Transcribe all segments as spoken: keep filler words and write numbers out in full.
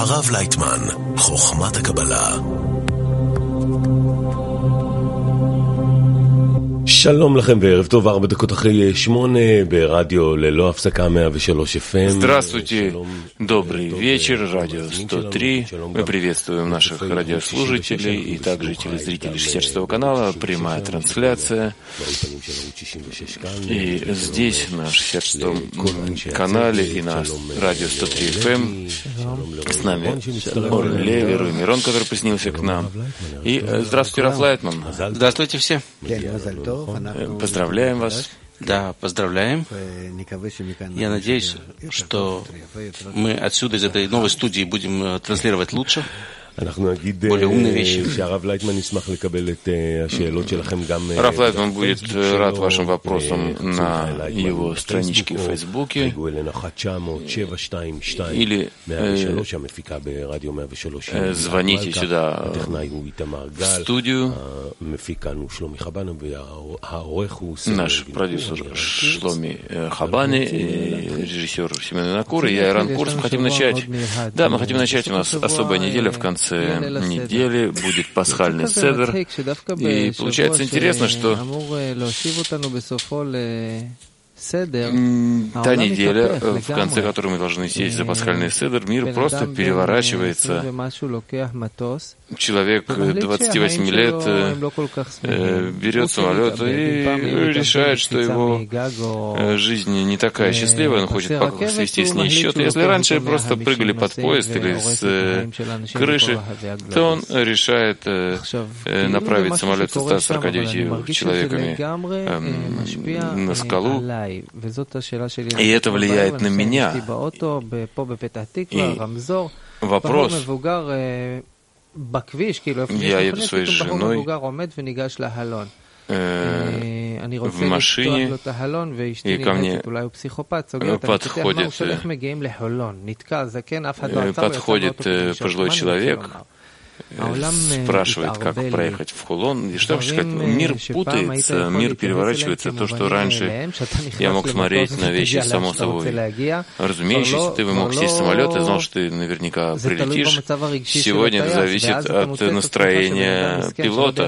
הרב לייטמן, חוכמת הקבלה. שלום לכם וערב טוב, ארבע דקות אחרי שמונה ברדיו ללא הפסקה меа ושלוש эф эм. Здравствуйте, добрый вечер, радио сто три. Мы приветствуем наших радиослушателей и также телезрителей шестьдесят шестого канала, прямая трансляция. И здесь, на шестьдесят шестом канале и на радио сто три эф эм с нами Ор Левер и Мирон, который приснился к нам. И здравствуйте, Рав Лайтман. Здравствуйте все. Поздравляем вас. Да, поздравляем. Я надеюсь, что мы отсюда, из этой новой студии, будем транслировать лучше, более умные вещи. Рав Лайтман будет рад вашим вопросам на его страничке в Фейсбуке или э, звоните сюда в студию. Наш продюсер Шломи Хабани, режиссер Семен Накур и я, Иран Курс. Мы хотим начать. Да, мы хотим начать. У нас особая неделя в конце недели, будет пасхальный седер. И получается интересно, что та неделя, в конце которой мы должны сесть за пасхальный седер, мир просто переворачивается. Человек двадцати восьми лет э, берет самолет и решает, что его жизнь не такая счастливая, он хочет свести с ней счеты. Если раньше просто прыгали под поезд или с э, крыши, то он решает э, направить самолет со ста сорока девятью человеками э, на скалу. И это влияет на меня. И вопрос: я еду со своей женой э, в машине, и ко мне подходит, э, подходит э, пожилой человек, спрашивает, как проехать в Холон. И что я хочу сказать? Мир путается, мир переворачивается. То, что раньше я мог смотреть на вещи само собой разумеющиеся, ты бы мог сесть в самолет и знал, что ты наверняка прилетишь. Сегодня это зависит от настроения пилота.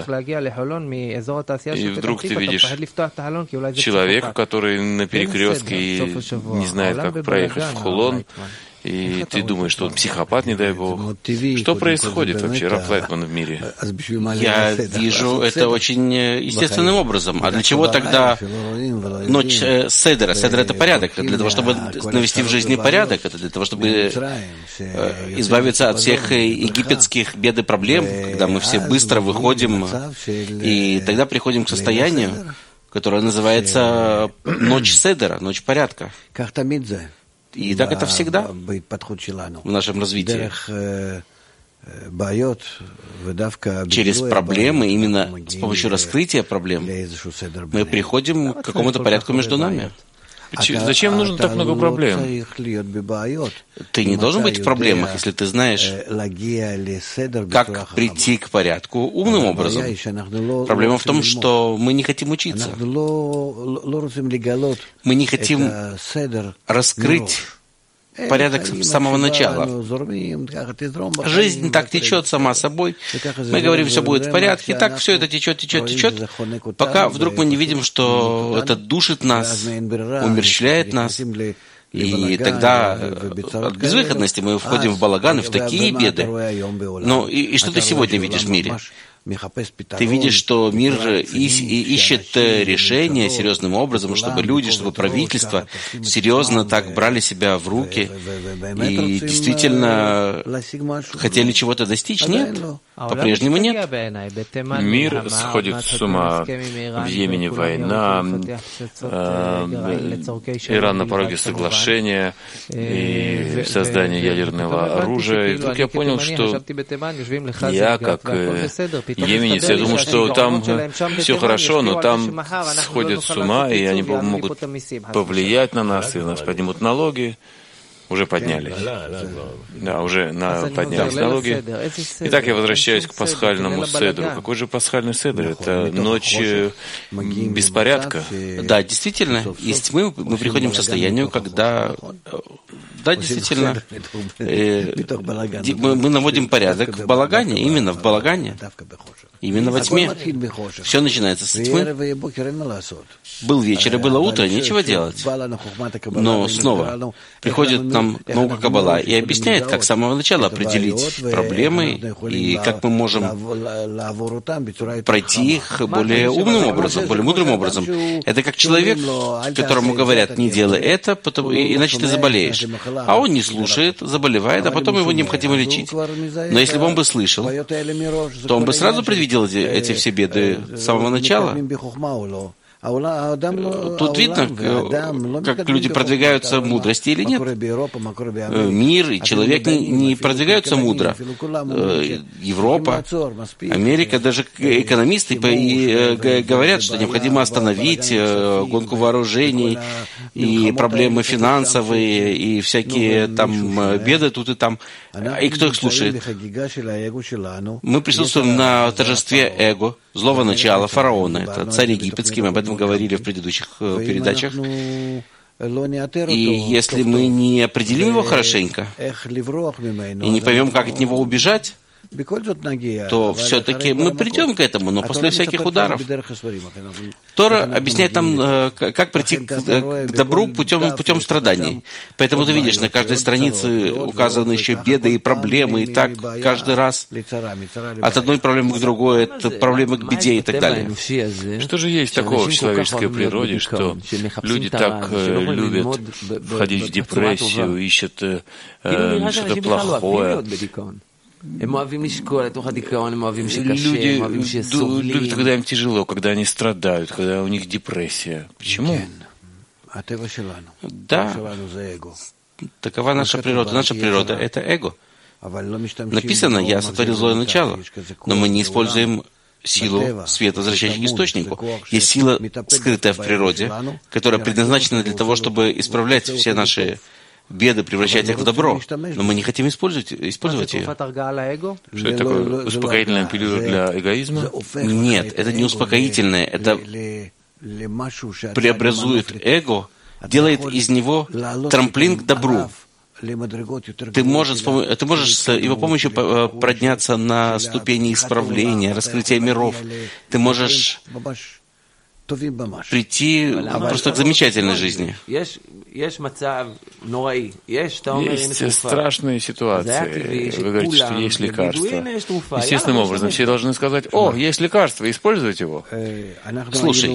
И вдруг ты видишь человека, который на перекрестке и не знает, как проехать в Холон. И ты думаешь, что он психопат, не дай бог. Что происходит вообще, Рав Лайтман, в мире? Я вижу это очень естественным образом. А для чего тогда ночь э, седера? Седер — это порядок. Для того, чтобы навести в жизни порядок, это для того, чтобы э, избавиться от всех египетских бед и проблем, когда мы все быстро выходим, и тогда приходим к состоянию, которое называется ночь седера, ночь порядка. И так это всегда в нашем развитии. Через проблемы, именно с помощью раскрытия проблем, мы приходим к какому-то порядку между нами. Зачем нужно так много проблем? Ты не должен быть в проблемах, если ты знаешь, как прийти к порядку умным образом. Проблема в том, что мы не хотим учиться. Мы не хотим раскрыть порядок с самого начала. Жизнь так течет сама собой. Мы говорим, все будет в порядке. Так все это течет, течет, течет, пока вдруг мы не видим, что это душит нас, умерщвляет нас. И тогда от безвыходности мы входим в балаган и в такие беды. Ну и, и что ты сегодня видишь в мире? Ты видишь, что мир ищет решения серьезным образом, чтобы люди, чтобы правительства серьезно так брали себя в руки и действительно хотели чего-то достичь. Нет, по-прежнему нет. Мир сходит с ума. В Йемене война, Иран на пороге соглашения и создания ядерного оружия. И вдруг я понял, что я, как йеменец, я думал, что там все хорошо, но там сходят с ума, и они могут повлиять на нас, и нас поднимут налоги. Уже поднялись. Да, уже на, поднялись налоги. Итак, я возвращаюсь к пасхальному седру. Какой же пасхальный седр? Это ночь беспорядка. Да, действительно, из тьмы мы приходим к состоянию, когда... Да, действительно, э, мы, мы наводим порядок в балагане, именно в балагане, именно во тьме. Все начинается с тьмы. Был вечер и было утро, нечего делать. Но снова приходит нам наука Каббала и объясняет, как с самого начала определить проблемы и как мы можем пройти их более умным образом, более мудрым образом. Это как человек, которому говорят, не делай это, потому, иначе ты заболеешь. А он не слушает, заболевает, а потом его необходимо лечить. Но если бы он бы слышал, то он бы сразу предвидел эти, эти все беды с самого начала. Тут видно, как люди продвигаются в мудрости или нет. Мир и человек не, не продвигаются мудро. Европа, Америка, даже экономисты и говорят, что необходимо остановить гонку вооружений и проблемы финансовые и всякие там беды тут и там. И кто их слушает? Мы присутствуем на торжестве эго, злого начала, фараона. Это царь египетский, мы об этом говорили в предыдущих передачах. И если мы не определим его хорошенько и не поймем, как от него убежать, то все-таки мы придем к этому, но после всяких ударов. Тора объясняет нам, как прийти к добру путем, путем страданий. Поэтому ты видишь, на каждой странице указаны еще беды и проблемы, и так каждый раз от одной проблемы к другой, от проблемы к беде и так далее. Что же есть такого в человеческой природе, что люди так любят входить в депрессию, ищут э, что-то плохое? Люди любят, когда им тяжело, когда они страдают, когда у них депрессия. Почему? Да, такова наша природа. Наша природа — это эго. Написано, я сотворил злое начало, но мы не используем силу света, возвращающих к источнику. Есть сила, скрытая в природе, которая предназначена для того, чтобы исправлять все наши беды, превращать их в добро. Но мы не хотим использовать, использовать ее. Что это такое? Успокоительная пилюля для эгоизма? Нет, это не успокоительное. Это преобразует эго, делает из него трамплин к добру. Ты можешь, ты можешь с его помощью подняться на ступени исправления, раскрытия миров. Ты можешь прийти просто к замечательной жизни. Есть страшные ситуации. Вы говорите, что есть лекарство. Естественным образом все должны сказать: о, есть лекарство, использовать его. Слушай,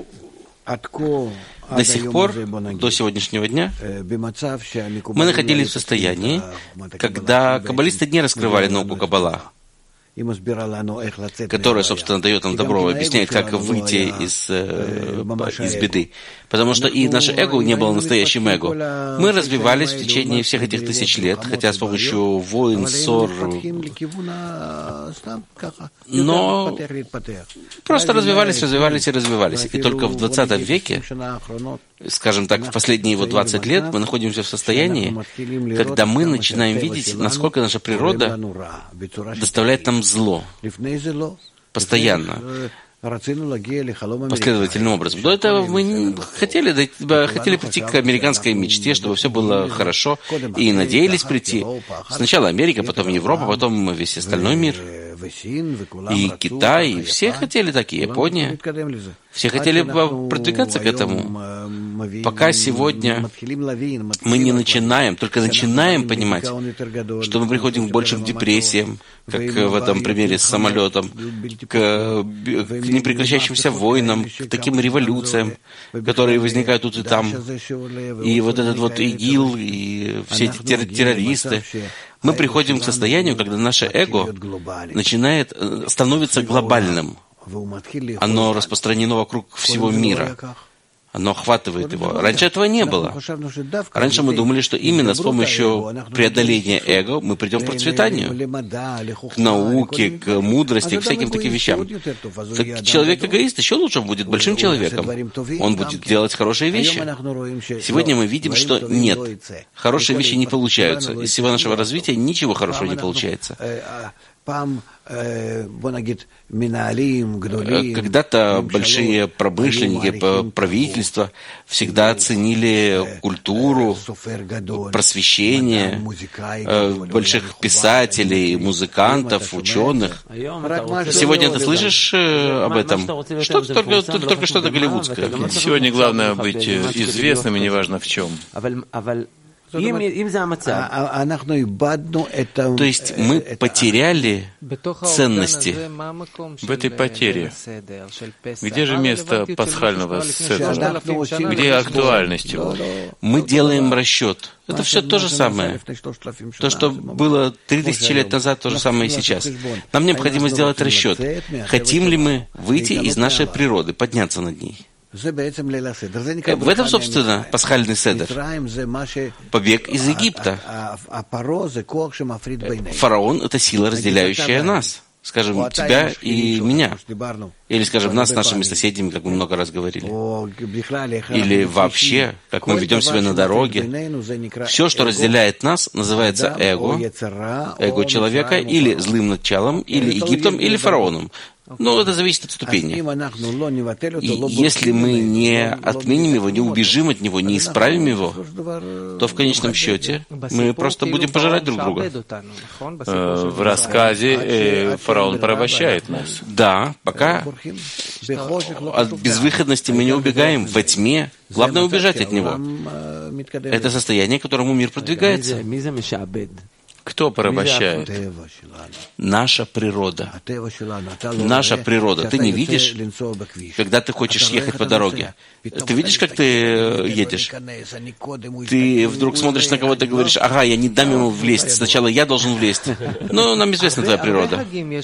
до сих пор, до сегодняшнего дня, мы находились в состоянии, когда каббалисты не раскрывали науку Каббала, которая, собственно, дает нам добро, объясняет, как выйти из, э, из беды. Потому что и наше эго не было настоящим эго. Мы развивались в течение всех этих тысяч лет, хотя с помощью войн, ссор, но просто развивались, развивались и развивались. И только в двадцатом веке, скажем так, в последние его двадцать лет, мы находимся в состоянии, когда мы начинаем видеть, насколько наша природа доставляет нам зло постоянно, последовательным образом. До этого мы хотели, хотели прийти к американской мечте, чтобы все было хорошо, и надеялись прийти. Сначала Америка, потом Европа, потом весь остальной мир. И Китай, и все хотели так, и Япония. Все хотели продвигаться к этому. Пока сегодня мы не начинаем, только начинаем понимать, что мы приходим к большим депрессиям, как в этом примере с самолетом, к, к непрекращающимся войнам, к таким революциям, которые возникают тут и там. И вот этот вот ИГИЛ, и все эти террористы. Мы приходим к состоянию, когда наше эго начинает становиться глобальным. Оно распространено вокруг всего мира. Оно охватывает его. Раньше этого не было. Раньше мы думали, что именно с помощью преодоления эго мы придем к процветанию, к науке, к мудрости, к всяким таким вещам. Так человек-эгоист еще лучше будет большим человеком. Он будет делать хорошие вещи. Сегодня мы видим, что нет. Хорошие вещи не получаются. Из всего нашего развития ничего хорошего не получается. Когда-то большие промышленники, правительства всегда ценили культуру, просвещение, больших писателей, музыкантов, ученых. Сегодня ты слышишь об этом? Что-то только, только что-то голливудское. Сегодня главное быть известным, и неважно в чем. То есть мы потеряли ценности. В этой потере. Где же место пасхального седра? Где актуальность его? Мы делаем расчет. Это все то же самое. То, что было три тысячи лет назад, то же самое и сейчас. Нам необходимо сделать расчет. Хотим ли мы выйти из нашей природы, подняться над ней? В этом, собственно, пасхальный седер. Побег из Египта. Фараон — это сила, разделяющая нас. Скажем, тебя и меня. Или, скажем, нас с нашими соседями, как мы много раз говорили. Или вообще, как мы ведем себя на дороге. Все, что разделяет нас, называется эго, эго человека, или злым началом, или Египтом, или фараоном. Но это зависит от ступени. И если мы не отменим его, не убежим от него, не исправим его, то в конечном счете мы просто будем пожирать друг друга. В рассказе фараон порабощает нас. Да, пока от безвыходности мы не убегаем во тьме. Главное убежать от него. Это состояние, к которому мир продвигается. Кто порабощает? Наша природа. Наша природа. Ты не видишь, когда ты хочешь ехать по дороге? Ты видишь, как ты едешь? Ты вдруг смотришь на кого-то и говоришь: ага, я не дам ему влезть, сначала я должен влезть. Но нам известна твоя природа.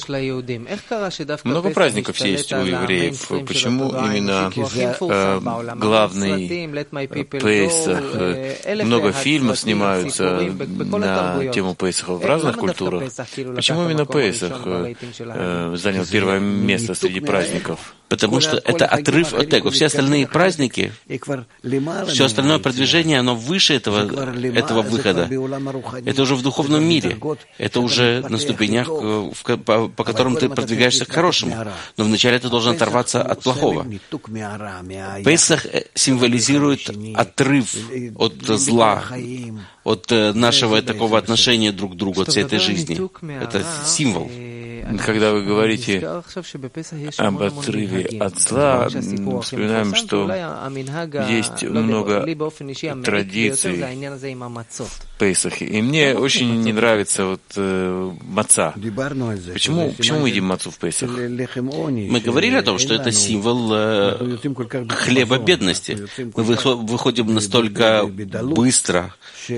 Много праздников есть у евреев. Почему именно э, главный Песах? Много фильмов снимаются на тему Песаха в разных культурах. Почему именно Песах э, занял первое место среди праздников? Потому что это отрыв от эго. Все остальные праздники, все остальное продвижение, оно выше этого, этого выхода. Это уже в духовном мире. Это уже на ступенях, по, по которым ты продвигаешься к хорошему. Но вначале ты должен оторваться от плохого. Песах символизирует отрыв от зла, от нашего такого отношения друг к другу, от всей этой жизни. Это символ. Когда вы говорите об отрыве от зла, вспоминаем, что есть много традиций в Песахе. И мне очень не нравится вот э, маца. Почему, почему мы едим мацу в Песах? Мы говорили о том, что это символ э, хлеба бедности. Мы выходим настолько быстро,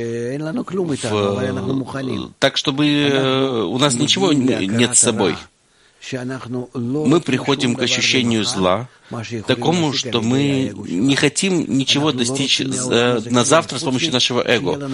в, так, чтобы э, у нас ничего нет с собой. Мы приходим к ощущению зла, такому, что мы не хотим ничего достичь на завтра с помощью нашего эго.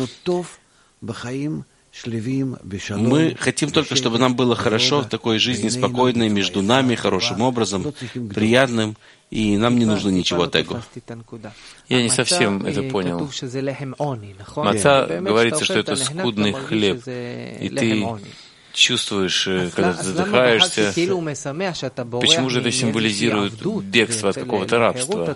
Мы хотим только, чтобы нам было хорошо в такой жизни, спокойной, между нами, хорошим образом, приятным, и нам не нужно ничего от эго. Я не совсем это понял. Маца говорится, что это скудный хлеб, и ты чувствуешь, когда ты задыхаешься. Почему же это символизирует бегство от какого-то рабства?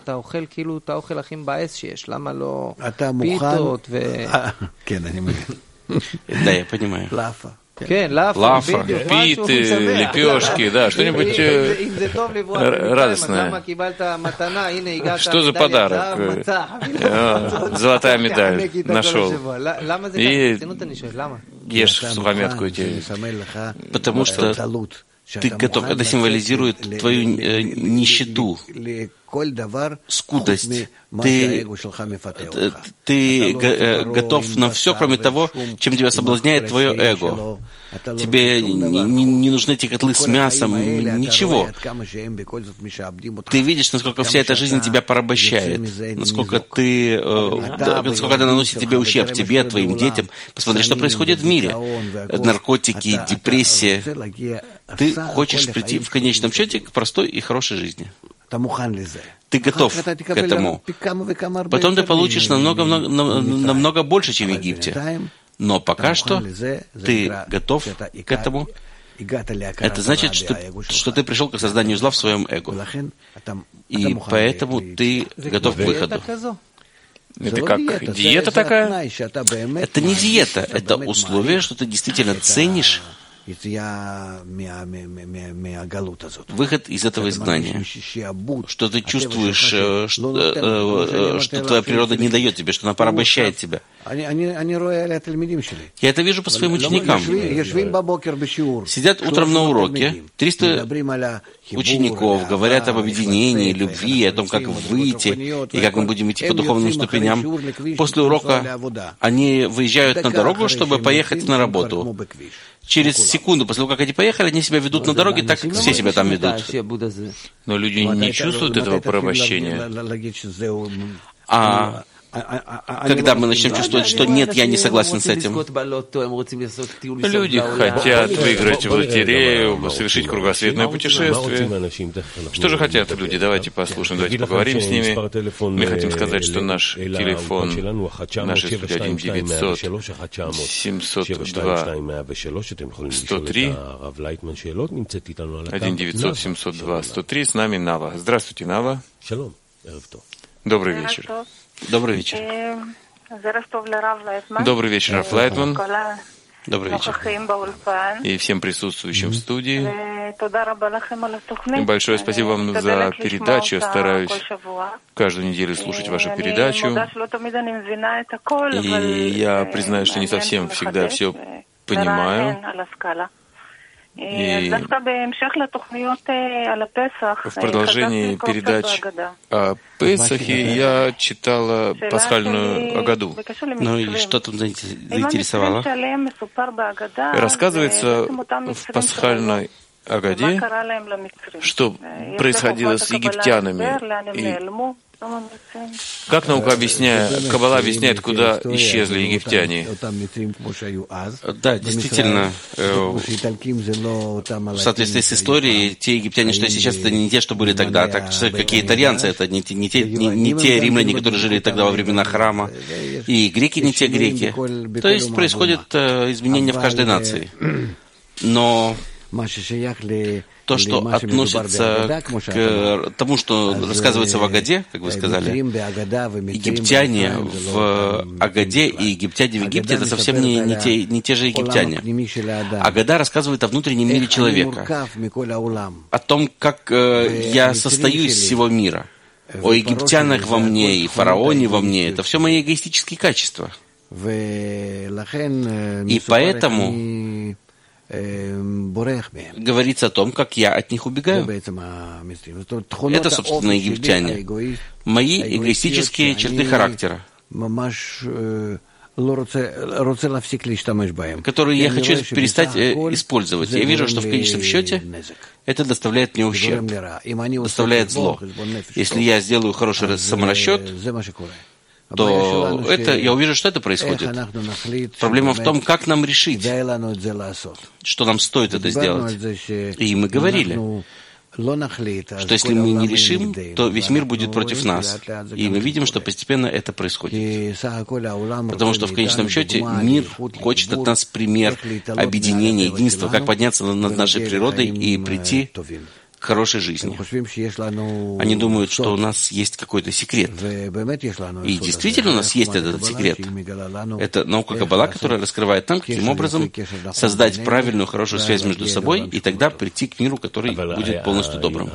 Да, я понимаю. Лафа, питы, лепешки, да, что-нибудь радостное. Что за подарок? Золотая медаль нашел. И ешь сухомятку эти. Потому что ты готов, это символизирует твою э, нищету, скудость. Ты, ты э, готов на все, кроме того, чем тебя соблазняет твое эго. Тебе не, не, не нужны эти котлы с мясом, ничего. Ты видишь, насколько вся эта жизнь тебя порабощает, насколько ты, э, да, насколько она наносит тебе ущерб, тебе, твоим детям. Посмотри, что происходит в мире. Наркотики, депрессия. Ты хочешь прийти в конечном счете к простой и хорошей жизни. Ты готов к этому. Потом ты получишь намного, намного, намного больше, чем в Египте. Но пока что ты готов к этому. Это значит, что, что ты пришел к созданию зла в своем эго. И поэтому ты готов к выходу. Это как диета такая? Это не диета, это условие, что ты действительно ценишь выход из этого изгнания, что ты чувствуешь, что, что твоя природа не дает тебе, что она порабощает тебя. Я это вижу по своим ученикам. Сидят утром на уроке, триста учеников говорят об объединении, любви, о том, как выйти, и как мы будем идти по духовным ступеням. После урока они выезжают на дорогу, чтобы поехать на работу. Через секунду после того, как они поехали, они себя ведут на дороге так, как все себя там ведут. Но люди не чувствуют этого порабощения. А когда мы начнем чувствовать, что нет, я не согласен с этим. Люди хотят выиграть в лотерею, совершить кругосветное путешествие. Что же хотят люди? Давайте послушаем, давайте поговорим с ними. Мы хотим сказать, что наш телефон, наша студия один девятьсот семьсот два сто три, один девятьсот семьсот два сто три, с нами Нава. Здравствуйте, Нава. Добрый вечер. Добрый вечер. Добрый вечер, Раф Лайтман. Добрый вечер. И всем присутствующим в студии. И большое спасибо вам за передачу. Я стараюсь каждую неделю слушать вашу передачу. И я признаю, что не совсем всегда все понимаю. И в продолжении передач о Песахе я читала пасхальную Агаду. Ну и что там заинтересовало? Рассказывается в пасхальной Агаде, что происходило с египтянами. И как наука объясняет, Каббала объясняет, куда исчезли египтяне? Да, действительно, в соответствии с историей, те египтяне, что сейчас, это не те, что были тогда. Так что какие итальянцы, это не те, не, те, не, не те римляне, которые жили тогда во времена храма, и греки не те греки. То есть происходят изменения в каждой нации. Но то, что относится к тому, что рассказывается в Агаде, как вы сказали, египтяне в Агаде и египтяне в Египте — это совсем не, не, те, не те же египтяне. Агада рассказывает о внутреннем мире человека, о том, как э, я состою из всего мира, о египтянах во мне и фараоне во мне. Это все мои эгоистические качества. И поэтому говорится о том, как я от них убегаю. Это, собственно, египтяне. Мои эгоистические черты характера, которые я хочу перестать использовать. Я вижу, что в конечном счете это доставляет мне ущерб, доставляет зло. Если я сделаю хороший саморасчет, то это, я увижу, что это происходит. Проблема в том, как нам решить, что нам стоит это сделать. И мы говорили, что если мы не решим, то весь мир будет против нас. И мы видим, что постепенно это происходит. Потому что в конечном счете мир хочет от нас пример объединения, единства, как подняться над нашей природой и прийти к хорошей жизни. Они думают, что у нас есть какой-то секрет. И действительно у нас есть этот секрет. Это наука Каббала, которая раскрывает нам, каким образом создать правильную, хорошую связь между собой, и тогда прийти к миру, который будет полностью добрым.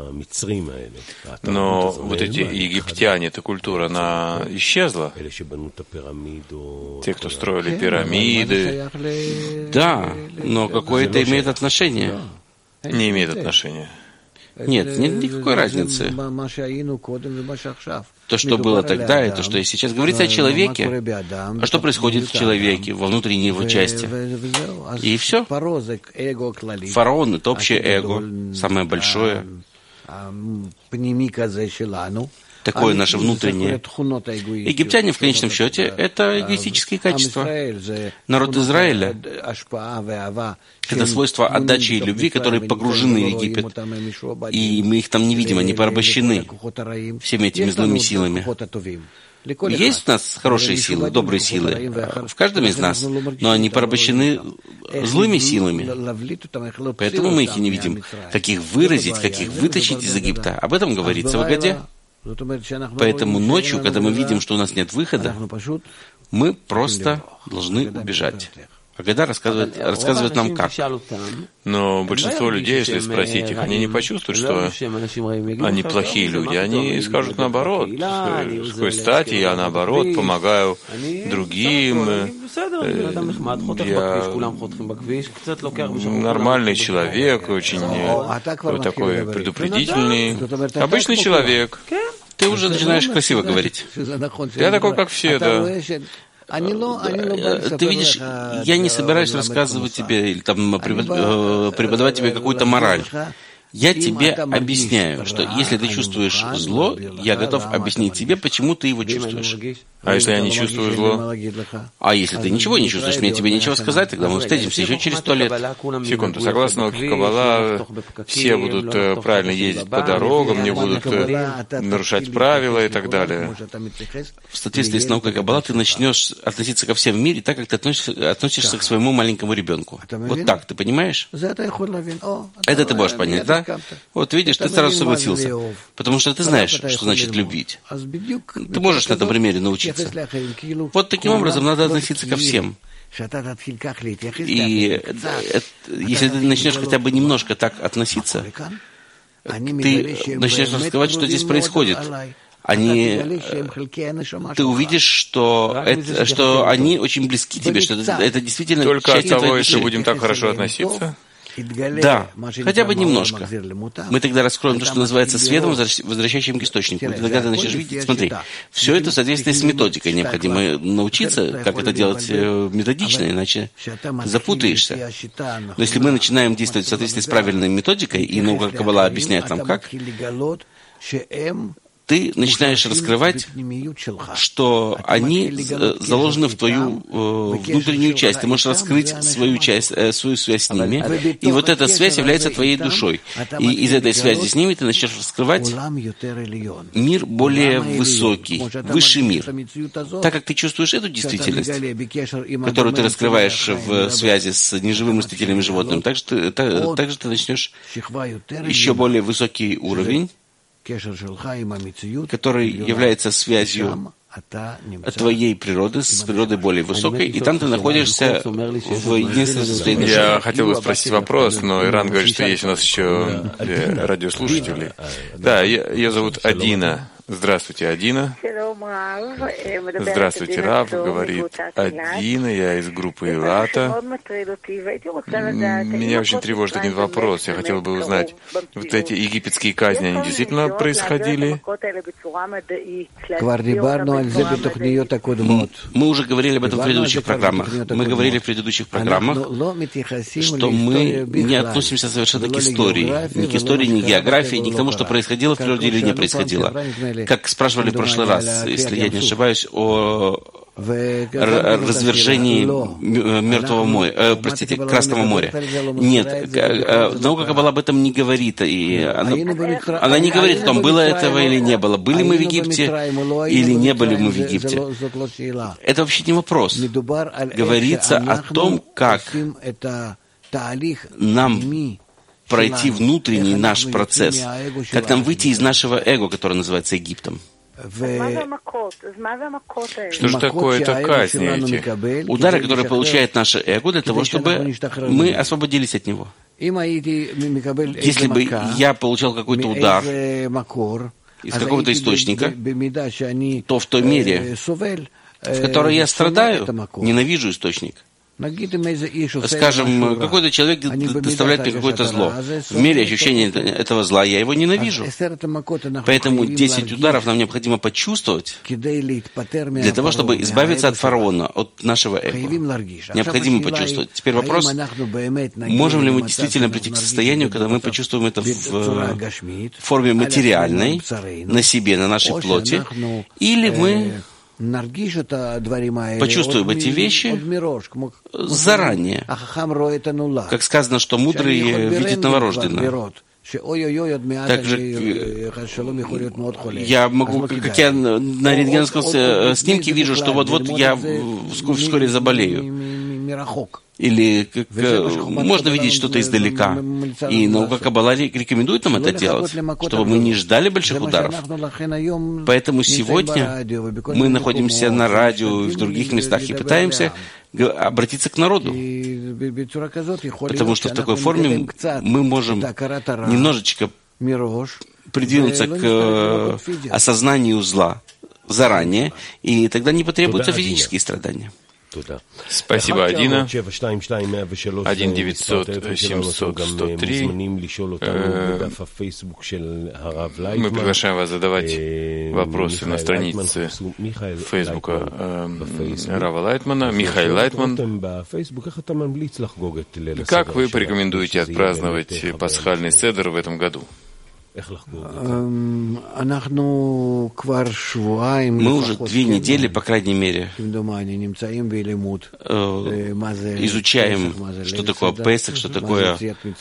Но вот эти египтяне, эта культура, она исчезла? Те, кто строили пирамиды? Да, но какое это имеет отношение? Не имеет отношения. Нет, нет никакой разницы. То, что было тогда, и то, что и сейчас. Говорится о человеке. А что происходит в человеке, во внутренней его части? И все. Фараон — это общее эго, самое большое. Такое наше внутреннее. Египтяне, в конечном счете, это эгоистические качества. Народ Израиля — это свойства отдачи и любви, которые погружены в Египет. И мы их там не видим, они порабощены всеми этими злыми силами. Есть у нас хорошие силы, добрые силы в каждом из нас, но они порабощены злыми силами. Поэтому мы их и не видим. Как их выразить, как их вытащить из Египта, об этом говорится в Агаде. Поэтому ночью, когда мы видим, что у нас нет выхода, мы просто должны убежать. Агада рассказывает, рассказывает нам как. Но большинство людей, если спросить их, они не почувствуют, что они плохие люди. Они скажут наоборот. С какой стати я, наоборот, помогаю другим. Я нормальный человек, очень такой предупредительный. Обычный человек. Ты уже начинаешь красиво говорить. Я такой, как все, да. Ты видишь, я не собираюсь рассказывать тебе или там преподавать тебе какую-то мораль. Я тебе объясняю, что если ты чувствуешь зло, я готов объяснить тебе, почему ты его чувствуешь. А если я не чувствую зло? А если ты ничего не чувствуешь, мне тебе нечего сказать, тогда мы встретимся еще через сто лет. Секунду, согласно науке Каббала, все будут правильно ездить по дорогам, не будут нарушать правила и так далее. В соответствии с наукой Каббала ты начнешь относиться ко всем в мире так, как ты относишься, относишься к своему маленькому ребенку. Вот так, ты понимаешь? Это ты можешь понять, да? Вот видишь, ты сразу согласился. Потому что ты знаешь, что значит любить. Ты можешь на этом примере научиться. Вот таким образом надо относиться ко всем. И если ты начнешь хотя бы немножко так относиться, ты начнешь раскрывать, что здесь происходит. Они, ты увидишь, что, это, что они очень близки тебе, что это, это действительно только от того, если будем так хорошо относиться. Да, хотя бы немножко. Мы тогда раскроем то, что называется светом, возвращающим к источнику. И тогда ты начнешь видеть, смотри, все это в соответствии с методикой. Необходимо научиться, как это делать методично, иначе запутаешься. Но если мы начинаем действовать в соответствии с правильной методикой, и наука Каббала объясняет нам как, ты начинаешь раскрывать, что они заложены в твою э, внутреннюю часть. Ты можешь раскрыть свою часть, э, свою связь с ними, и вот эта связь является твоей душой. И из этой связи с ними ты начнешь раскрывать мир более высокий, высший мир. Так как ты чувствуешь эту действительность, которую ты раскрываешь в связи с неживым растительным животным, так же ты, так, так же ты начнешь еще более высокий уровень, который является связью твоей природы с природой более высокой, и там ты находишься в единственном состоянии. Я хотел бы спросить вопрос, но Иран говорит, что есть у нас еще радиослушатели. Да, ее зовут Адина. Здравствуйте, Адина. Здравствуйте, Рав, говорит Адина, я из группы Илата. Меня очень тревожит один вопрос. Я хотел бы узнать, вот эти египетские казни, они действительно происходили? Мы уже говорили об этом в предыдущих программах. Мы говорили в предыдущих программах, что мы не относимся совершенно к истории. Ни к истории, ни к географии, ни к тому, что происходило в природе или не происходило. Как спрашивали в прошлый раз, если я не ошибаюсь, о развержении Мертвого моря, э, простите, Красного моря. Нет, наука Каббала об этом не говорит. И она, она не говорит о том, было этого или не было. Были мы в Египте или не были мы в Египте. Это вообще не вопрос. Говорится о том, как нам пройти внутренний наш процесс, как нам выйти из нашего эго, которое называется Египтом. Что же такое это казни эти? Удары, которые получает наше эго, для того, чтобы мы освободились от него. Если бы я получал какой-то удар из какого-то источника, то в той мере, в которой я страдаю, ненавижу источник. Скажем, какой-то человек доставляет мне какое-то зло. В мере ощущения этого зла я его ненавижу. Поэтому десять ударов нам необходимо почувствовать для того, чтобы избавиться от фараона, от нашего эго. Необходимо почувствовать. Теперь вопрос, можем ли мы действительно прийти к состоянию, когда мы почувствуем это в форме материальной, на себе, на нашей плоти, или мы почувствуем эти вещи заранее. Как сказано, что мудрый видит новорожденного. Так же, я могу, как я на рентгеновском снимке вижу, что вот-вот я вскоре заболею. Или как, можно видеть что-то издалека. И наука Каббала рекомендует нам это делать, чтобы мы не ждали больших ударов. Поэтому сегодня мы находимся на радио и в других местах и пытаемся обратиться к народу. Потому что в такой форме мы можем немножечко придвинуться к осознанию зла заранее, и тогда не потребуются физические страдания. Спасибо, Адина. один девятьсот семьсот сто три. Мы приглашаем вас задавать вопросы на странице Фейсбука Рава Лайтмана, Михаил Лайтман. Как вы порекомендуете отпраздновать пасхальный седер в этом году? Мы уже две недели, по крайней мере, изучаем, что такое Песах, что такое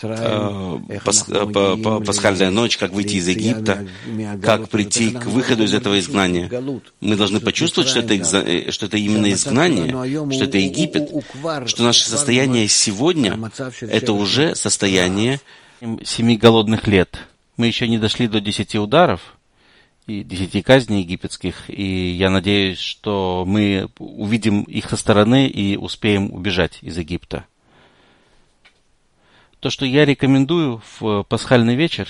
пасхальная ночь, как выйти из Египта, как прийти к выходу из этого изгнания. Мы должны почувствовать, что это, что это именно изгнание, что это Египет, что наше состояние сегодня — это уже состояние семи голодных лет. Мы еще не дошли до десяти ударов и десяти казней египетских, и я надеюсь, что мы увидим их со стороны и успеем убежать из Египта. То, что я рекомендую в пасхальный вечер,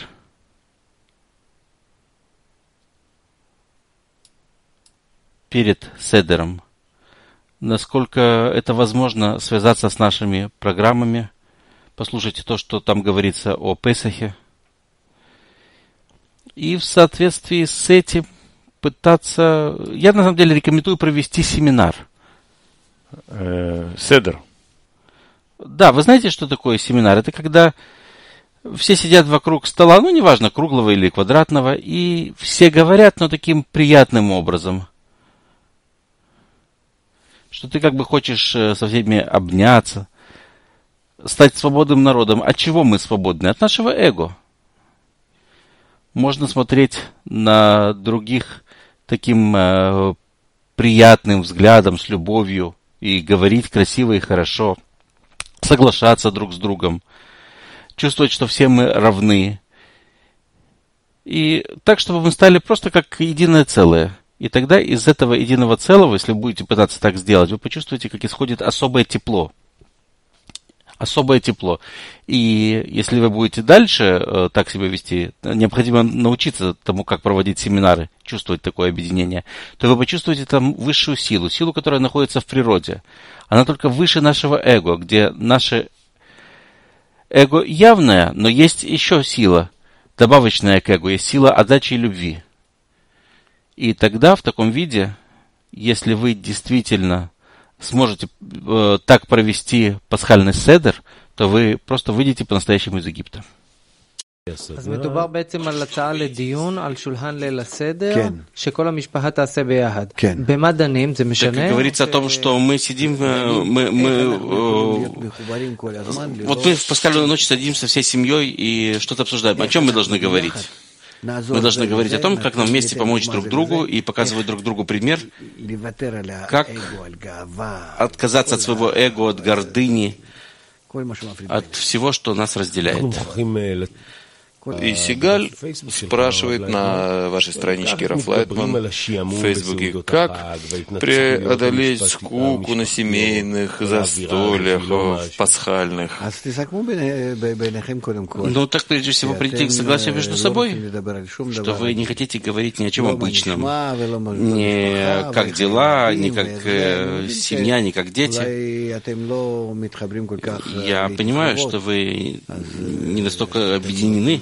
перед седером, насколько это возможно, связаться с нашими программами, послушайте то, что там говорится о Песахе, и в соответствии с этим пытаться... Я, на самом деле, рекомендую провести семинар. Э, седер. Да, вы знаете, что такое семинар? Это когда все сидят вокруг стола, ну, неважно, круглого или квадратного, и все говорят, но таким приятным образом. Что ты как бы хочешь со всеми обняться, стать свободным народом. От чего мы свободны? От нашего эго. Можно смотреть на других таким э, приятным взглядом, с любовью, и говорить красиво и хорошо, соглашаться друг с другом, чувствовать, что все мы равны. И так, чтобы мы стали просто как единое целое. И тогда из этого единого целого, если будете пытаться так сделать, вы почувствуете, как исходит особое тепло. Особое тепло. И если вы будете дальше э, так себя вести, необходимо научиться тому, как проводить семинары, чувствовать такое объединение, то вы почувствуете там высшую силу, силу, которая находится в природе. Она только выше нашего эго, где наше эго явное, но есть еще сила, добавочная к эго, есть сила отдачи и любви. И тогда в таком виде, если вы действительно сможете э, так провести пасхальный седер, то вы просто выйдете по-настоящему из Египта. אז מדובר בעצם על הצעה לדיון על שולחן ליל הסדר, שכל המשפחה תעשה ביחד. במה דנים? זה משנה? Так говорится о том, что мы сидим, мы, мы, вот мы в пасхальную ночь садимся всей семьей и что-то обсуждаем. О чем мы должны говорить? Мы должны говорить о том, как нам вместе помочь друг другу и показывать друг другу пример, как отказаться от своего эго, от гордыни, от всего, что нас разделяет. И Сигаль спрашивает на вашей страничке Раф Лайтман в Фейсбуке, как преодолеть скуку на семейных застольях, пасхальных. Ну, так прежде всего прийти к согласию между собой, что вы не хотите говорить ни о чем обычном, ни как дела, ни как э, семья, ни как дети. Я понимаю, что вы не настолько объединены,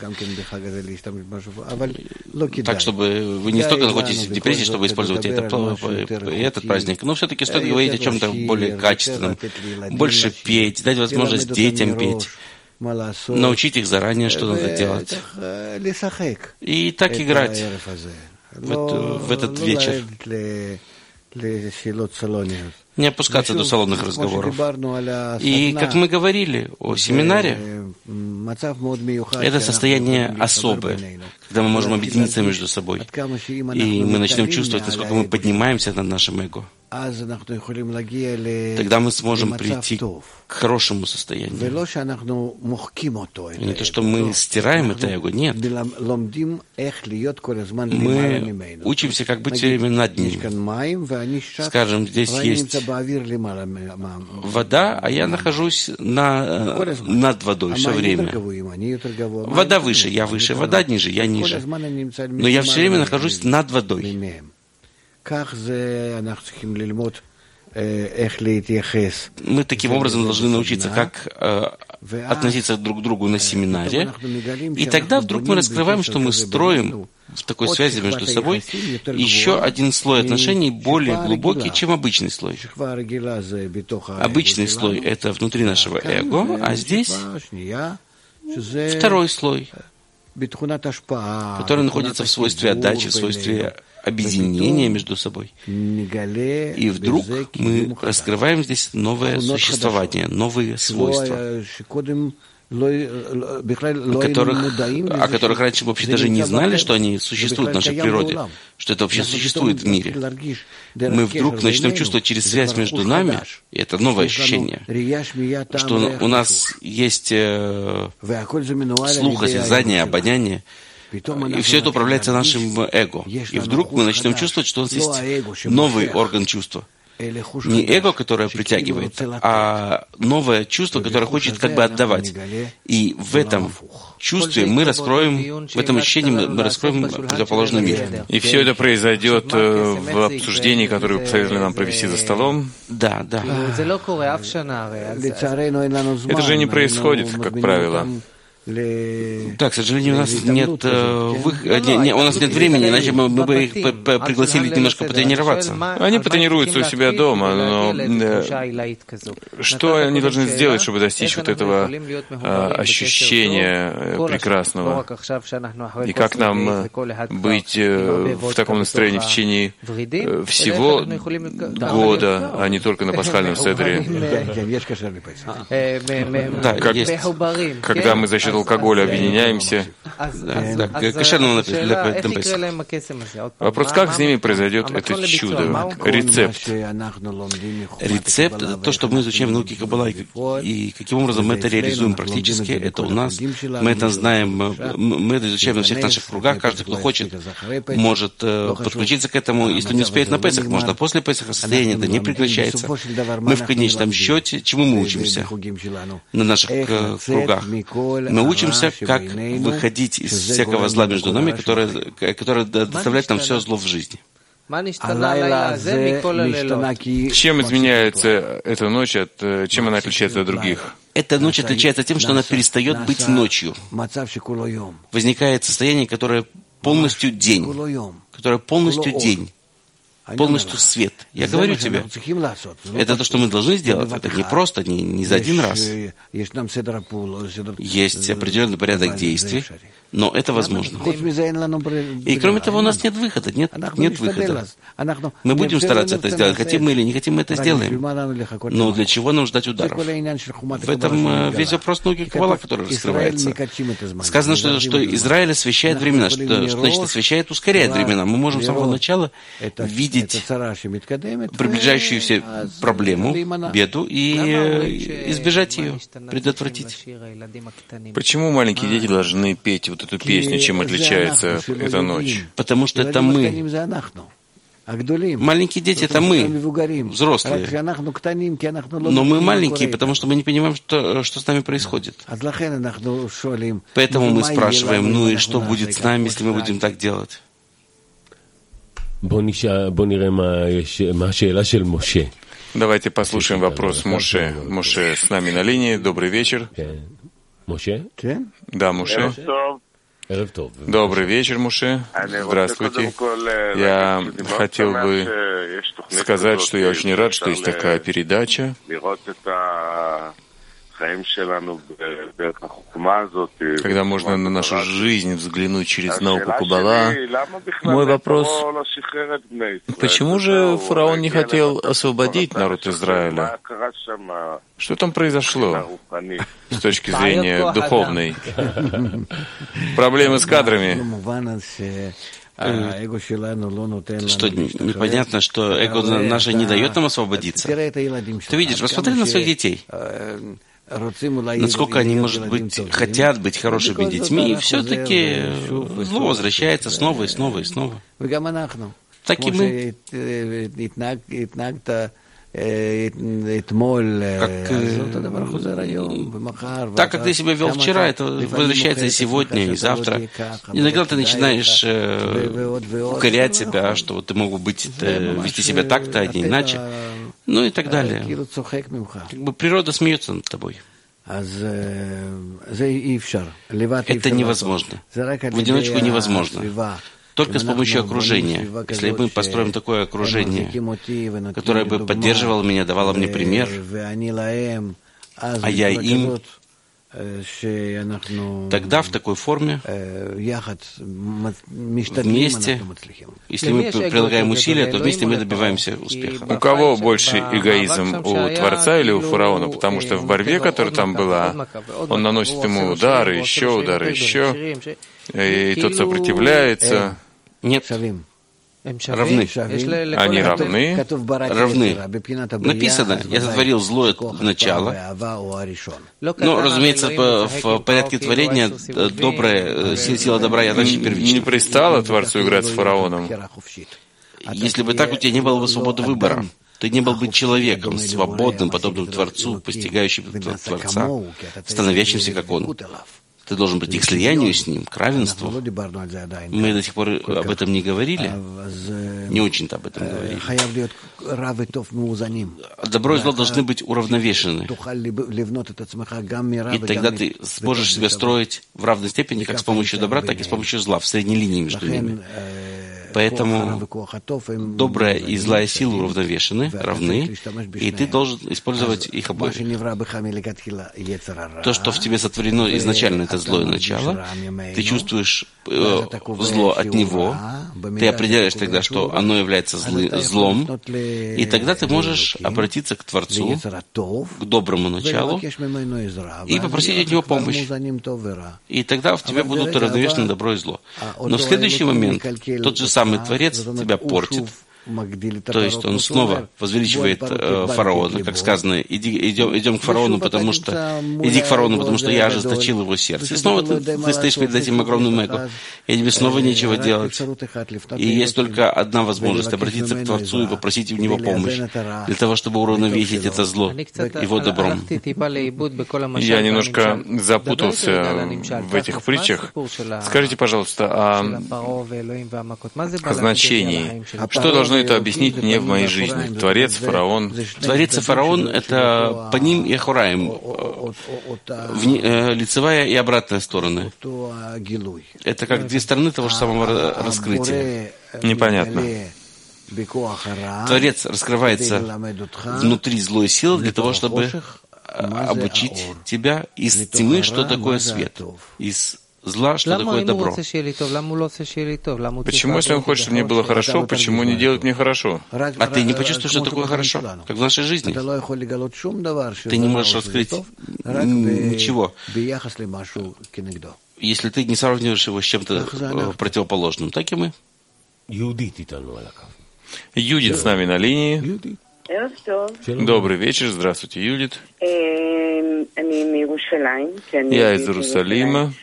так, чтобы вы не столько находитесь в депрессии, чтобы использовать это, этот праздник, но все-таки стоит говорить о чем-то более качественном, больше петь, дать возможность детям петь, научить их заранее, что надо делать, и так играть в, это, в этот вечер. Не опускаться до салонных разговоров. И, как мы говорили о семинаре, это состояние особое, когда мы можем объединиться между собой, и мы начнем чувствовать, насколько мы поднимаемся над нашим эго. Тогда мы сможем прийти к хорошему состоянию. И не то, что мы стираем это эго, нет. Мы учимся, как быть все время над ним. Скажем, здесь есть вода, а я нахожусь на, над водой все время. Вода выше, я выше, вода ниже, я ниже. Но я все время нахожусь над водой. Мы таким образом должны научиться, как э, относиться друг к другу на семинаре, и тогда вдруг мы раскрываем, что мы строим в такой связи между собой еще один слой отношений, более глубокий, чем обычный слой. Обычный слой — это внутри нашего эго, а здесь второй слой, который находится в свойстве отдачи, в свойстве объединения между собой. И вдруг мы раскрываем здесь новое существование, новые свойства, о которых, о которых раньше мы вообще даже не знали, что они существуют в нашей природе, что это вообще существует в мире. Мы вдруг начнем чувствовать через связь между нами, и это новое ощущение, что у нас есть э, слух, осязание, обоняние, и все это управляется нашим эго. И вдруг мы начнем чувствовать, что у нас есть новый орган чувства. Не эго, которое притягивает, а новое чувство, которое хочет как бы отдавать. И в этом чувстве мы раскроем, в этом ощущении мы раскроем противоположный мир. И все это произойдет в обсуждении, которое вы посоветовали нам провести за столом? Да, да. Это же не происходит, как правило. Да, к сожалению, у нас нет, э, вых... не, не, у нас нет времени, иначе мы, мы бы их пригласили немножко потренироваться. Они потренируются у себя дома, но э, что они должны сделать, чтобы достичь вот этого э, ощущения прекрасного? И как нам быть э, в таком настроении в течение э, всего года, а не только на пасхальном седре? Да, как, когда мы за счет алкоголя объединяемся. Да, да, кошерного для Вопрос, как с ними произойдет это чудо? Рецепт. Рецепт — это то, что мы изучаем в науке Каббала, и каким образом мы это реализуем практически, это у нас. Мы это знаем, мы это изучаем на всех наших кругах, каждый, кто хочет, может подключиться к этому. Если не успеет на Песах, можно после Песаха, состояние это не прекращается. Мы в конечном счете, чему мы учимся на наших кругах? Мы учимся, как выходить из всякого зла между нами, которое, которое доставляет нам все зло в жизни. Чем изменяется эта ночь, от, чем она отличается от других? Эта ночь отличается тем, что она перестает быть ночью. Возникает состояние, которое полностью день, которое полностью день. Полностью свет. Я говорю тебе, это то, что мы должны сделать. Это не просто, не, не за один раз. Есть определенный порядок действий, но это возможно. И кроме того, у нас нет выхода, нет, нет выхода. Мы будем стараться это сделать, хотим мы или не хотим, мы это сделаем. Но для чего нам ждать ударов? В этом весь вопрос науки Каббала, который раскрывается. Сказано, что, что Израиль освещает времена, что, что значит освещает, ускоряет времена. Мы можем с самого начала видеть видеть приближающуюся проблему, беду и избежать ее, предотвратить. Почему маленькие дети должны петь вот эту песню, чем отличается эта ночь? Потому что это мы. Маленькие дети — это мы, взрослые. Но мы маленькие, потому что мы не понимаем, что, что с нами происходит. Поэтому мы спрашиваем, ну и что будет с нами, если мы будем так делать? Давайте послушаем вопрос Моше. Моше с нами на линии. Добрый вечер. Моше? Да, Моше. Добрый вечер, Моше. Здравствуйте. Я хотел бы сказать, что я очень рад, что есть такая передача. Когда можно на нашу жизнь взглянуть через науку Каббала. Мой вопрос: почему же фараон не хотел освободить народ Израиля? Что там произошло с точки зрения духовной? Проблемы с кадрами. Что непонятно, что эго наше не дает нам освободиться. Ты видишь, посмотри на своих детей. Насколько они, может быть, хотят быть хорошими детьми, и все-таки зло возвращается снова и снова и снова. Так и мы. Как, так, как ты себя вел вчера, это возвращается и сегодня, и завтра. Иногда ты начинаешь э, укорять себя, что вот ты мог бы быть, э, вести себя так-то, а не иначе. Ну и так далее. Как бы природа смеется над тобой. Это невозможно. В одиночку невозможно. Только с помощью окружения. Если мы построим такое окружение, которое бы поддерживало меня, давало мне пример, а я им, тогда в такой форме, вместе, если мы прилагаем усилия, то вместе мы добиваемся успеха. У кого больше эгоизм, у Творца или у фараона? Потому что в борьбе, которая там была, он наносит ему удары, еще удары, еще, и тот сопротивляется. Нет. Равны. Они равны? Равны. Написано, я сотворил зло от начала. Но, разумеется, по, в порядке творения добрая, сила добра я дальше первична. Не пристало Творцу играть с фараоном? Если бы так, у тебя не было бы свободы выбора. Ты не был бы человеком, свободным, подобным Творцу, постигающим Творца, становящимся как Он. Ты должен быть к слиянию с Ним, к равенству. Мы до сих пор об этом не говорили, не очень-то об этом говорили. Добро и зло должны быть уравновешены. И тогда ты сможешь себя строить в равной степени, как с помощью добра, так и с помощью зла, в средней линии между ними. Поэтому добрая и злая сила уравновешены, равны, и ты должен использовать их обоих. То, что в тебе сотворено изначально, это злое начало, ты чувствуешь э, зло от него, ты определяешь тогда, что оно является злы, злом, и тогда ты можешь обратиться к Творцу, к доброму началу, и попросить от него помощи. И тогда в тебе будут уравновешены добро и зло. Но в следующий момент тот же самый Творец тебя портит, то есть он снова возвеличивает э, фараона, как сказано, иди, идем, идем к фараону, потому что иди к фараону, потому что я ожесточил его сердце. И снова ты, ты стоишь перед этим огромным эго, и тебе снова нечего делать. И есть только одна возможность — обратиться к Творцу и попросить у него помощь, для того, чтобы уравновесить это зло его добром. Я немножко запутался в этих притчах. Скажите, пожалуйста, о, о значении. Что должно это объяснить мне в моей жизни? Творец, фараон. Творец и фараон — это Паним и Ахураим, вне, э, лицевая и обратная стороны. Это как две стороны того же самого раскрытия. Непонятно. Творец раскрывается внутри злой силы для того, чтобы обучить тебя из тьмы, что такое свет, из зла, что такое добро. Почему, если он хочет, чтобы мне было хорошо, почему не делает мне хорошо? А ты не почувствуешь, что такое хорошо, как в нашей жизни. Ты не можешь раскрыть ничего, если ты не сравниваешь его с чем-то противоположным. Так и мы. Юдит с нами на линии. Добрый вечер, здравствуйте, Юдит. Я из Иерусалима.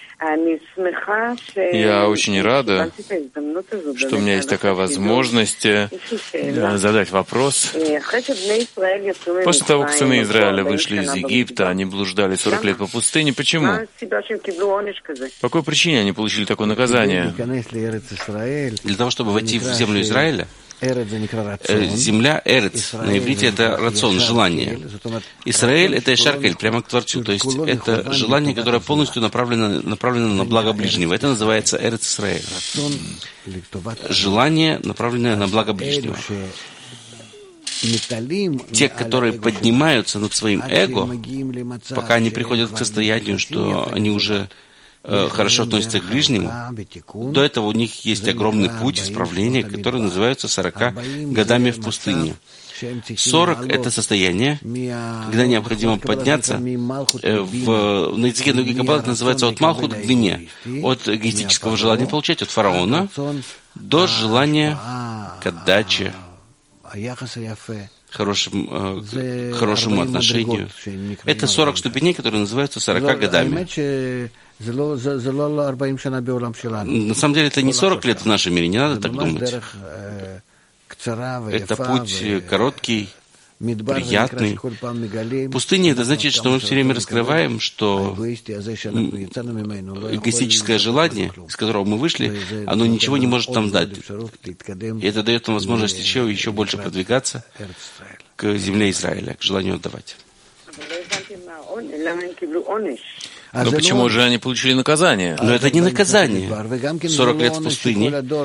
Я очень рада, что у меня есть такая возможность задать вопрос. После того, как сыны Израиля вышли из Египта, они блуждали сорок лет по пустыне. Почему? По какой причине они получили такое наказание? Для того, чтобы войти в землю Израиля, земля Эрец, на иврите это рацион, желание. Исраэль — это Эшаркель, прямо к Творцу, то есть это желание, которое полностью направлено, направлено на благо ближнего. Это называется Эрец Исраэль. Желание, направленное на благо ближнего. Те, которые поднимаются над своим эго, пока они приходят к состоянию, что они уже хорошо относятся к ближнему, до этого у них есть огромный путь исправления, который называется сорока годами в пустыне. сорок — это состояние, когда необходимо подняться, в, на языке других каббал это называется от малхут к длине, от эгоистического желания получать от фараона до желания к отдаче, хорошим, э, хорошему отношению. Это сорок ступеней, которые называются сорока годами. На самом деле это не сорок лет в нашем мире, не надо так думать. Это путь короткий, приятный. Пустыня — это значит, что мы все время раскрываем, что эгоистическое желание, из которого мы вышли, оно ничего не может нам дать. И это дает нам возможность еще, еще больше продвигаться к земле Израиля, к желанию отдавать. Но почему же они получили наказание? Но это не наказание. сорок лет в пустыне.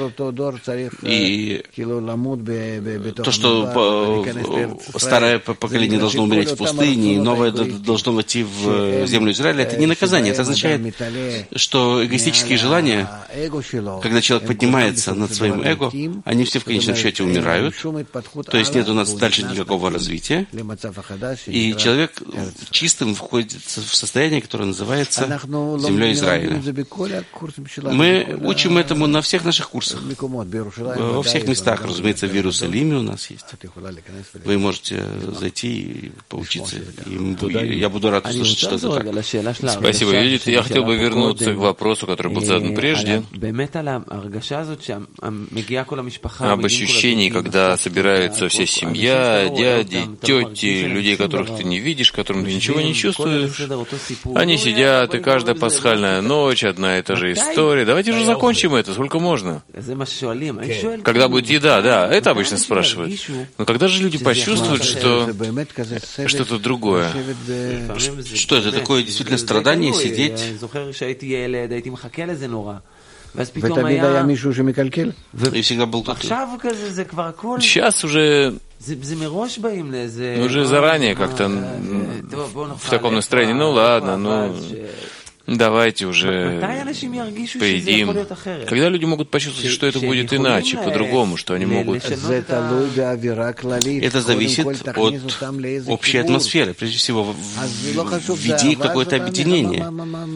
И то, что старое поколение должно умереть в пустыне, и новое должно войти в землю Израиля, это не наказание. Это означает, что эгоистические желания, когда человек поднимается над своим эго, они все в конечном счете умирают. То есть нет у нас дальше никакого развития. И человек чистым входит в состояние, которое называется землей Израиля. Мы учим этому на всех наших курсах. Во всех местах, разумеется, в Иерусалиме у нас есть. Вы можете зайти и поучиться. И я буду рад услышать, что это так. Спасибо, Юдит. Я хотел бы вернуться к вопросу, который был задан прежде. Об ощущении, когда собирается вся семья, дяди, тети, людей, которых ты не видишь, которым ты ничего не чувствуешь. Они сидят, и каждая пасхальная ночь, одна и та же история. Давайте же закончим это, сколько можно. Когда будет еда, да, это обычно спрашивают. Но когда же люди почувствуют, что что-то другое? Что это такое действительно страдание, сидеть? И всегда был кто-то. Сейчас уже уже заранее как-то в таком настроении, ну ладно, ну давайте уже поедим. Когда люди могут почувствовать, что это будет иначе, по-другому, что они могут... Это зависит от общей атмосферы, прежде всего, введи какое-то объединение.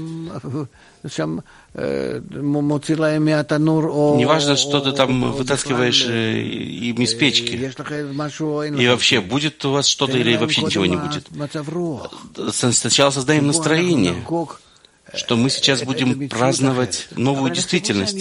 Неважно, что ты там вытаскиваешь им из печки. И вообще, будет у вас что-то или вообще ничего не будет. Сначала создаем настроение, что мы сейчас будем праздновать новую действительность.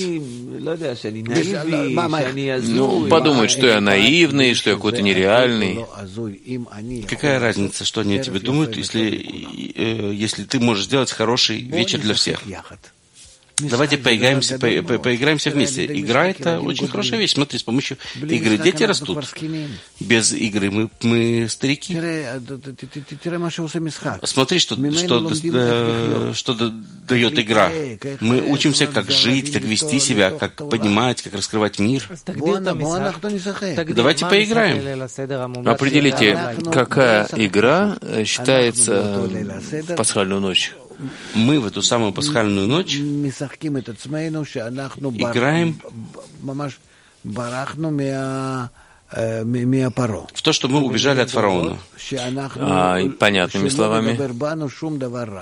Ну, подумают, что я наивный, что я какой-то нереальный. Какая разница, что они о тебе думают, если, если ты можешь сделать хороший вечер для всех? Давайте поиграемся, по, по, поиграемся вместе. Игра — это очень хорошая вещь. Смотри, с помощью игры дети растут. Без игры мы, мы старики. Смотри, что, что, что дает игра. Мы учимся, как жить, как вести себя, как понимать, как раскрывать мир. Давайте поиграем. Определите, какая игра считается в пасхальную ночь. Мы в эту самую пасхальную ночь играем в то, что мы убежали от фараона. А, понятными словами.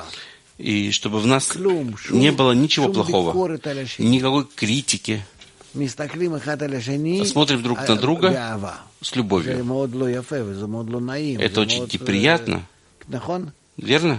И чтобы в нас не было ничего плохого, никакой критики, смотрим друг на друга с любовью. Это очень неприятно. Верно?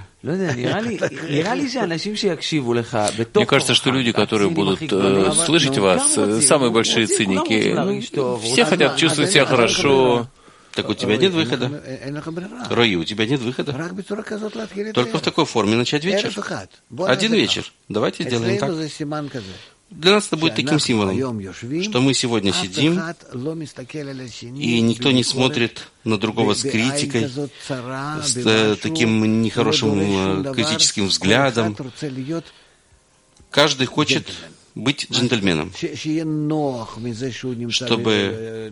Мне кажется, что люди, которые будут э, слышать вас, самые большие циники, ну, все хотят чувствовать себя хорошо. Так у тебя нет выхода? Рои, у тебя нет выхода? Только в такой форме начать вечер. Один вечер. Давайте сделаем так. Для нас это будет таким символом, что мы сегодня сидим, и никто не смотрит на другого с критикой, с э, таким нехорошим э, критическим взглядом. Каждый хочет быть джентльменом, чтобы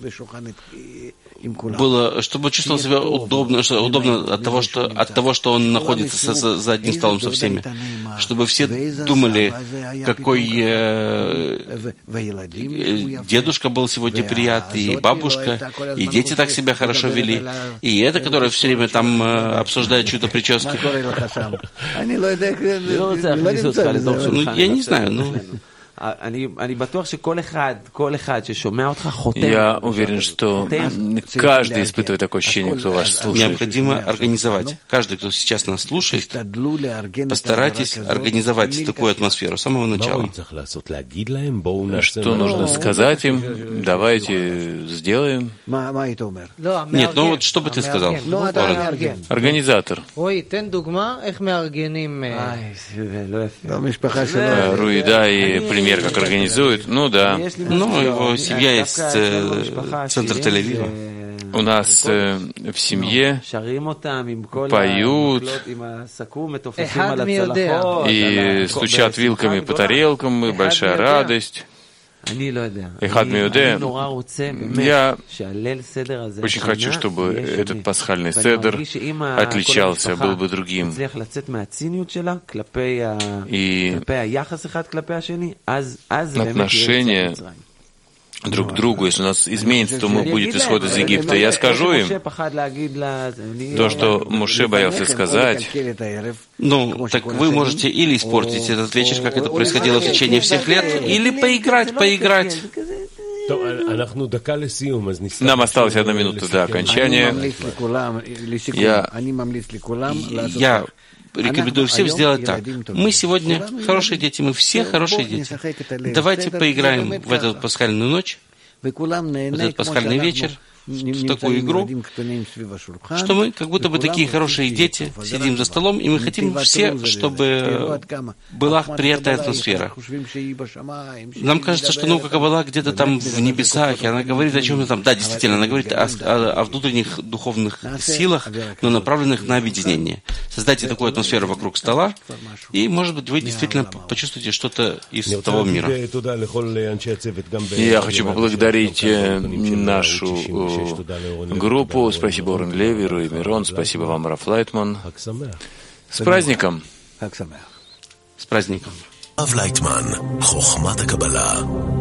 было, чтобы чувствовал себя удобно, что, удобно от того, что, от того, что он находится за, за одним столом со всеми, чтобы все думали, какой э, дедушка был сегодня приятный, и бабушка, и дети так себя хорошо вели, и это, которое все время там э, обсуждает чью-то прическу. Ну, я не знаю, ну... Я уверен, что каждый испытывает такое ощущение, кто вас слушает. Необходимо организовать. Каждый, кто сейчас нас слушает, постарайтесь организовать такую атмосферу с самого начала. Что нужно сказать им? Давайте сделаем. Нет, ну вот что бы ты сказал? Организатор. Руи, да, и пример, как организуют. Ну да. Ну, его семья есть э, центр Тель-Авива. У нас э, в семье поют и стучат вилками по тарелкам, и большая радость. Эхад Миуде, я очень хочу, чтобы этот пасхальный седер отличался, был бы другим. И отношения друг к другу, если у нас изменится, то мы будет исход из Египта. Я скажу им то, что Моше боялся сказать. Ну, так вы можете или испортить этот вечер, как это происходило в течение всех лет, или поиграть, поиграть. Нам осталась одна минута до окончания. Я... Я рекомендую всем сделать так. Мы сегодня хорошие дети, мы все хорошие дети. Давайте поиграем в эту пасхальную ночь, в этот пасхальный вечер, в такую игру, что мы, как будто бы такие хорошие дети, сидим за столом, и мы хотим все, чтобы была приятная атмосфера. Нам кажется, что наука Каббала где-то там в небесах, и она говорит о чем-то там. Да, действительно, она говорит о, о, о внутренних духовных силах, но направленных на объединение. Создайте такую атмосферу вокруг стола, и, может быть, вы действительно почувствуете что-то из того мира. Я хочу поблагодарить нашу группу. Спасибо, Орен Леви, Руи Мирон. Спасибо вам, Раф Лайтман. С праздником! С праздником! Раф Лайтман, חוכמת הקבלה.